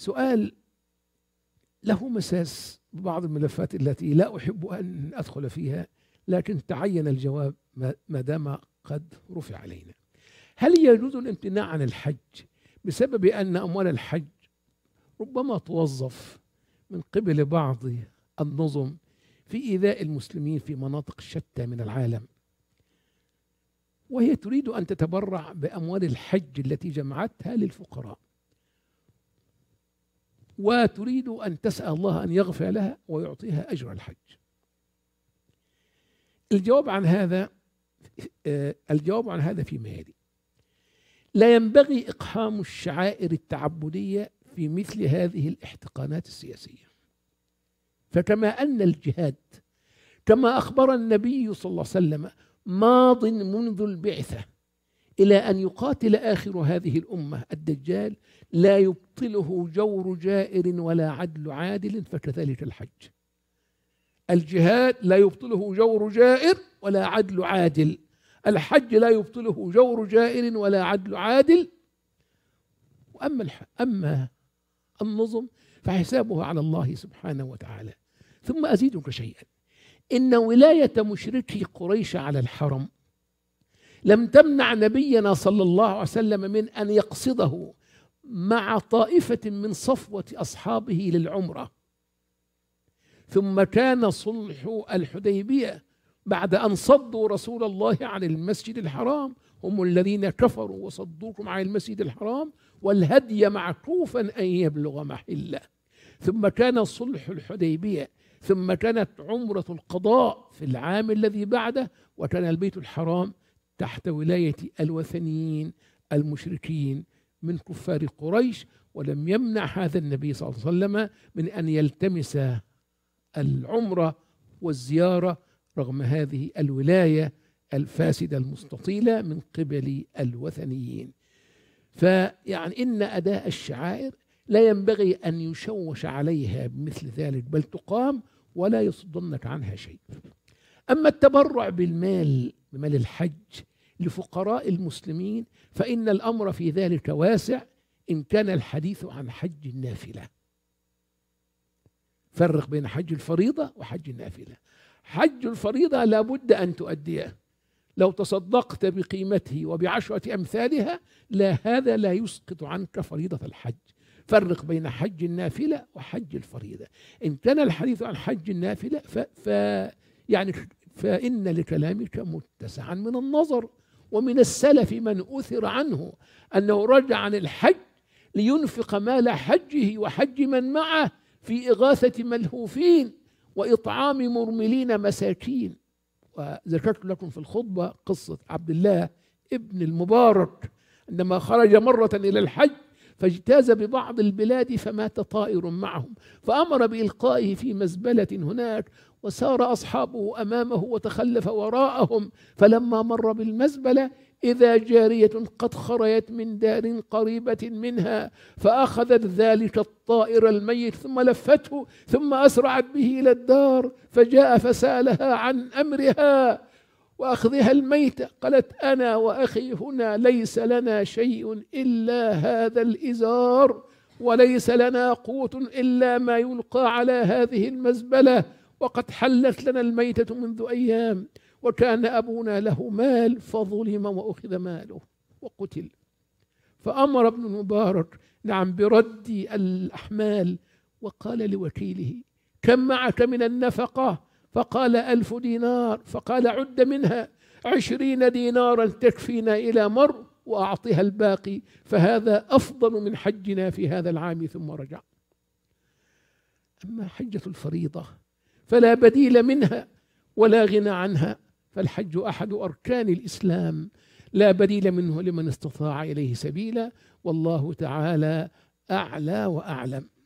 سؤال له مساس ببعض الملفات التي لا أحب أن أدخل فيها، لكن تعين الجواب ما دام قد رفع علينا. هل يجوز الامتناع عن الحج بسبب أن أموال الحج ربما توظف من قبل بعض النظم في إيذاء المسلمين في مناطق شتى من العالم، وهي تريد أن تتبرع بأموال الحج التي جمعتها للفقراء، وتريد أن تسأل الله أن يغفر لها ويعطيها أجر الحج؟ الجواب عن هذا فيما يلي: لا ينبغي إقحام الشعائر التعبدية في مثل هذه الاحتقانات السياسية. فكما أن الجهاد كما أخبر النبي صلى الله عليه وسلم ماض منذ البعثة إلى أن يقاتل آخر هذه الأمة الدجال، لا يبطله جور جائر ولا عدل عادل، فكذلك الحج. الجهاد لا يبطله جور جائر ولا عدل عادل، الحج لا يبطله جور جائر ولا عدل عادل. أما النظم فحسابها على الله سبحانه وتعالى. ثم أزيدك شيئا: إن ولاية مشركي قريش على الحرم لم تمنع نبينا صلى الله عليه وسلم من أن يقصده مع طائفة من صفوة أصحابه للعمرة. ثم كان صلح الحديبية بعد أن صدوا رسول الله عن المسجد الحرام، هم الذين كفروا وصدوكم عن المسجد الحرام والهدي معكوفا أن يبلغ محله. ثم كان صلح الحديبية، ثم كانت عمرة القضاء في العام الذي بعده، وكان البيت الحرام تحت ولاية الوثنيين المشركين من كفار قريش. ولم يمنع هذا النبي صلى الله عليه وسلم من أن يلتمس العمرة والزيارة رغم هذه الولاية الفاسدة المستطيلة من قبل الوثنيين. فيعني إن أداء الشعائر لا ينبغي أن يشوش عليها بمثل ذلك، بل تقام ولا يصدنك عنها شيء. أما التبرع بمال الحج لفقراء المسلمين فإن الأمر في ذلك واسع إن كان الحديث عن حج النافلة. فرق بين حج الفريضة وحج النافلة. حج الفريضة لا بد أن تؤديه، لو تصدقت بقيمته وب10 أمثالها لا، هذا لا يسقط عنك فريضة الحج. فرق بين حج النافلة وحج الفريضة. إن كان الحديث عن حج النافلة فإن لكلامك متسعا من النظر. ومن السلف من أثر عنه أنه رجع عن الحج لينفق مال حجه وحج من معه في إغاثة ملهوفين وإطعام مرملين مساكين. وذكرت لكم في الخطبة قصة عبد الله ابن المبارك عندما خرج مرة إلى الحج فاجتاز ببعض البلاد فمات طائر معهم، فأمر بإلقائه في مزبلة هناك، وسار أصحابه أمامه وتخلف وراءهم. فلما مر بالمزبلة إذا جارية قد خرجت من دار قريبة منها فأخذت ذلك الطائر الميت ثم لفته ثم أسرعت به إلى الدار، فجاء فسألها عن أمرها وأخذها الميتة. قالت: أنا وأخي هنا ليس لنا شيء إلا هذا الإزار، وليس لنا قوت إلا ما يلقى على هذه المزبلة، وقد حلت لنا الميتة منذ أيام، وكان أبونا له مال فظلم وأخذ ماله وقتل. فأمر ابن المبارك برد الأحمال، وقال لوكيله: كم معك من النفقة؟ فقال 1000 دينار. فقال: عد منها 20 دينارا تكفينا إلى مر، وأعطها الباقي، فهذا أفضل من حجنا في هذا العام. ثم رجع. أما حجة الفريضة فلا بديل منها ولا غنى عنها، فالحج أحد أركان الإسلام لا بديل منه لمن استطاع إليه سبيلا، والله تعالى أعلى وأعلم.